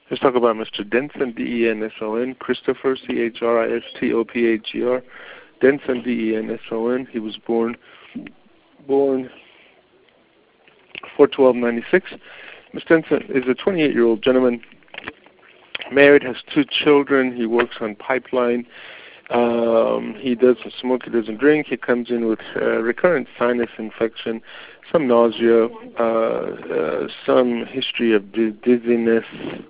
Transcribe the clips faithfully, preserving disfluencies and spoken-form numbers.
Let's talk about Mister Denson, D E N S O N, Christopher, C H R I S T O P H E R, Denson, D E N S O N. He was born born four twelve ninety-six. Mister Denson is a twenty-eight-year-old gentleman, married, has two children. He works on pipeline. Um, he doesn't smoke, he doesn't drink. He comes in with uh, recurrent sinus infection, some nausea, uh, uh, some history of dizziness,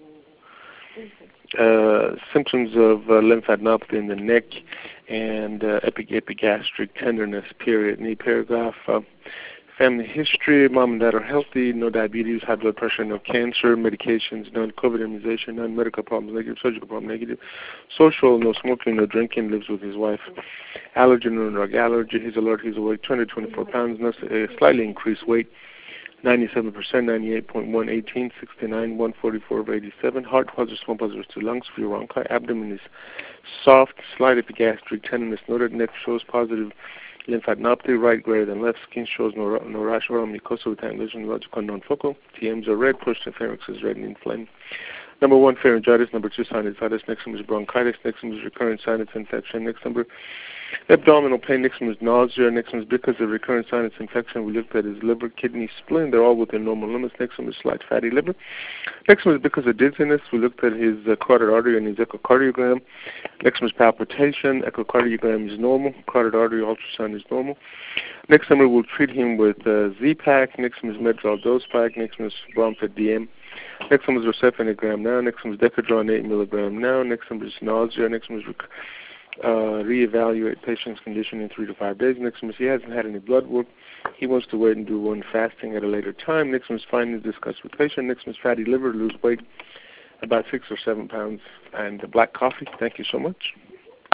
uh, symptoms of uh, lymphadenopathy in the neck, and uh, epi- epigastric tenderness, period. Knee paragraph. Uh, family history, mom and dad are healthy, no diabetes, high blood pressure, no cancer, medications, none, COVID immunization, none, medical problems, negative, surgical problem, negative, social, no smoking, no drinking, lives with his wife, allergen, no drug allergy, he's alert, he's awake, two hundred twenty-four pounds, no, uh, slightly increased weight, ninety-seven percent, ninety-eight point one, eighteen, sixty-nine, one forty-four over eighty-seven, heart positive, small positive to lungs, free bronchi, abdomen is soft, slight epigastric tenderness noted, neck shows positive lymphadenopathy, right greater than left, skin shows no, no rash or mucosal with lesion, logical non-focal, T Ms are red, push to pharynx is red and inflamed. Number one, pharyngitis. Number two, sinusitis. Next one is bronchitis. Next one is recurrent sinus infection. Next number, abdominal pain. Next one is nausea. Next one is because of recurrent sinus infection. We looked at his liver, kidney, spleen. They're all within normal limits. Next one is slight fatty liver. Next one is because of dizziness. We looked at his uh, carotid artery and his echocardiogram. Next one is palpitation. Echocardiogram is normal. Carotid artery ultrasound is normal. Next number, we'll treat him with uh, Z-Pak. Next one is Medrol dose pack. Next one is Bromfed D M. Next one is Rocephin now. Next one is Decadron eight milligram now. Next one is nausea. Next one is rec- uh, reevaluate patient's condition in three to five days. Next one is he hasn't had any blood work. He wants to wait and do one fasting at a later time. Next one is findings discussed with patient. Next one is fatty liver, lose weight, about six or seven pounds, and black coffee. Thank you so much.